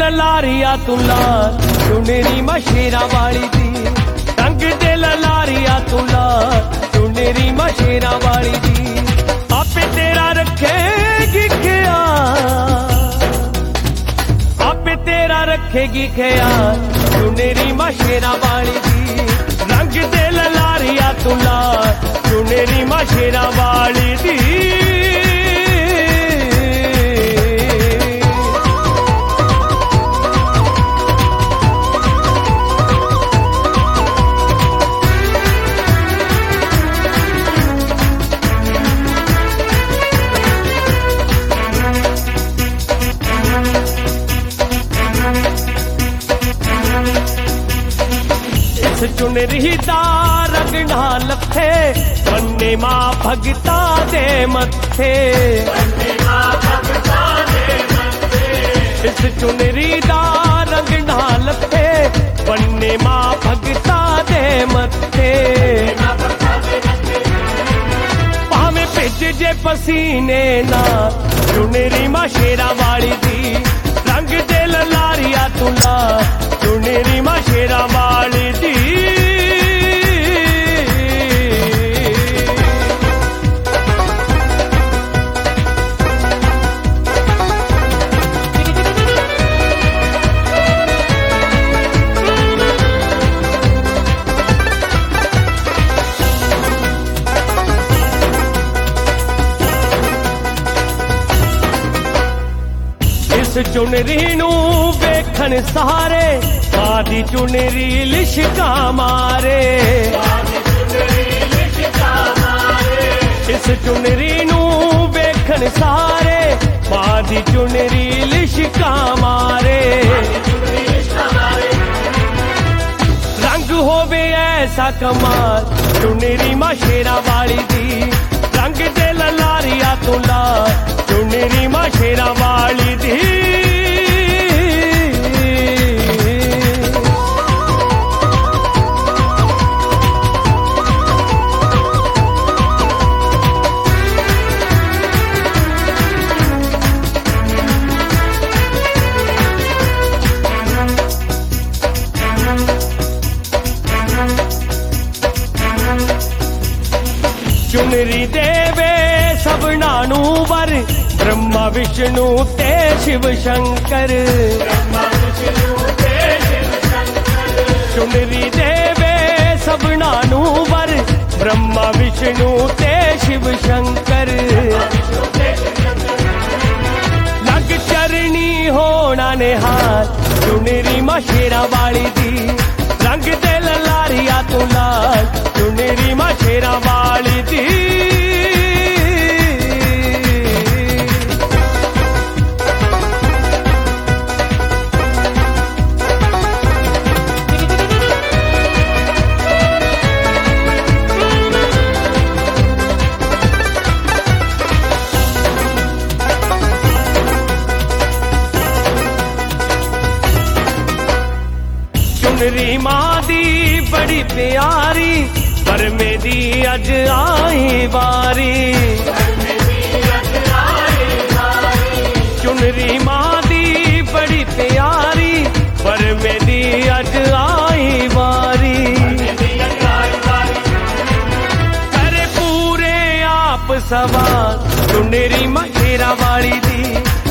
ललारिया तू लाल चुनरी मशेरा वाली दी, रंग दे ललारिया तू लाल चुनरी मशेरा वाली दी। आपे तेरा रखेगी ख्याल, आपे तेरा रखेगी ख्याल चुनरी मशेरा वाली दी, रंग दे ललारिया तू लाल चुनरी मशेरा वाली दी। चुनरी दा रंग ना लथे बन्ने मां भगता दे मथे, इस चुनरी दा रंग ना लथे बन्ने मां भगता दे मथे। भावे भिज जे पसीने ना चुनरी मशेरा वाली दी, रंग दे ललारिया तू लाल चुनरी मशेरा वाली दी। चुनरी नू वेखन सारे आदि चुनरी लिशका मारे, इस चुनरी नू वेखन सारे आदि चुनरी लिशका मारे। रंग होवे ऐसा कमाल चुनरी मशेरा वाली दी, रंग दे ललारिया तू लाल चुनरी मशेरा वाली दी। चुनरी देवे सबना नू वर ब्रह्मा विष्णु ते शिव शंकर, चुनरी देवे सबना नू वर ब्रह्मा विष्णु ते शिव शंकर। लग चरनी होना निहाल चुनरी मशेरा वाली दी, रंग दे ललारिया तू लाल चुनरी मशेरा वाली दी। चुनरी मां दी बड़ी प्यारी पर मेरी अज आई बारी, चुनरी मां दी बड़ी प्यारी पर मेरी अज आई बारी। करे पूरे आप सवाल चुनरी मशेरा वाली दी,